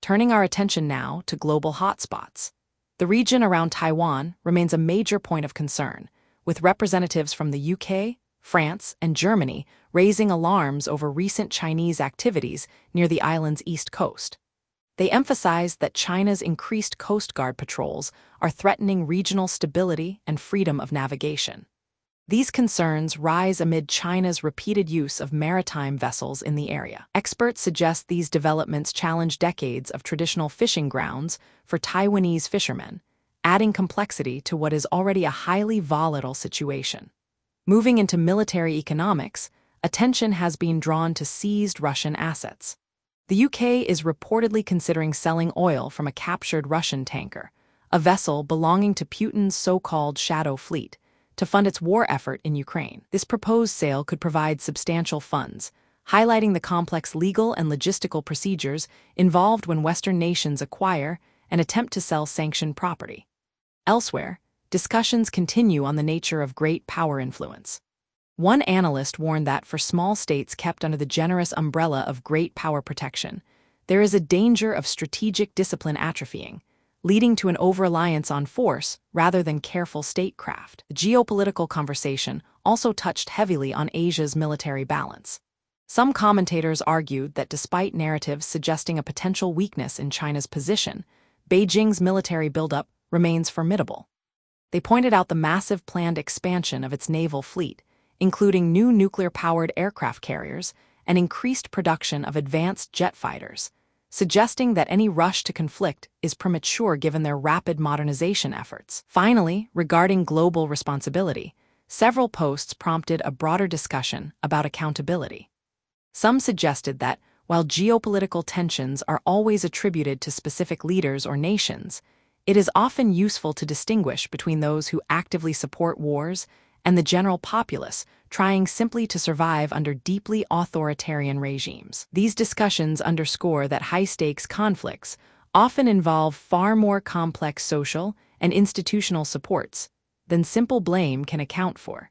Turning our attention now to global hotspots. The region around Taiwan remains a major point of concern, with representatives from the UK, France, and Germany raising alarms over recent Chinese activities near the island's east coast. They emphasized that China's increased Coast Guard patrols are threatening regional stability and freedom of navigation. These concerns rise amid China's repeated use of maritime vessels in the area. Experts suggest these developments challenge decades of traditional fishing grounds for Taiwanese fishermen, adding complexity to what is already a highly volatile situation. Moving into military economics, attention has been drawn to seized Russian assets. The UK is reportedly considering selling oil from a captured Russian tanker, a vessel belonging to Putin's so-called Shadow Fleet, to fund its war effort in Ukraine. This proposed sale could provide substantial funds, highlighting the complex legal and logistical procedures involved when Western nations acquire and attempt to sell sanctioned property. Elsewhere, discussions continue on the nature of great power influence. One analyst warned that for small states kept under the generous umbrella of great power protection, there is a danger of strategic discipline atrophying, leading to an over-reliance on force rather than careful statecraft. The geopolitical conversation also touched heavily on Asia's military balance. Some commentators argued that despite narratives suggesting a potential weakness in China's position, Beijing's military buildup remains formidable. They pointed out the massive planned expansion of its naval fleet, including new nuclear-powered aircraft carriers and increased production of advanced jet fighters, suggesting that any rush to conflict is premature given their rapid modernization efforts. Finally, regarding global responsibility, several posts prompted a broader discussion about accountability. Some suggested that, while geopolitical tensions are always attributed to specific leaders or nations, it is often useful to distinguish between those who actively support wars and the general populace trying simply to survive under deeply authoritarian regimes. These discussions underscore that high-stakes conflicts often involve far more complex social and institutional supports than simple blame can account for.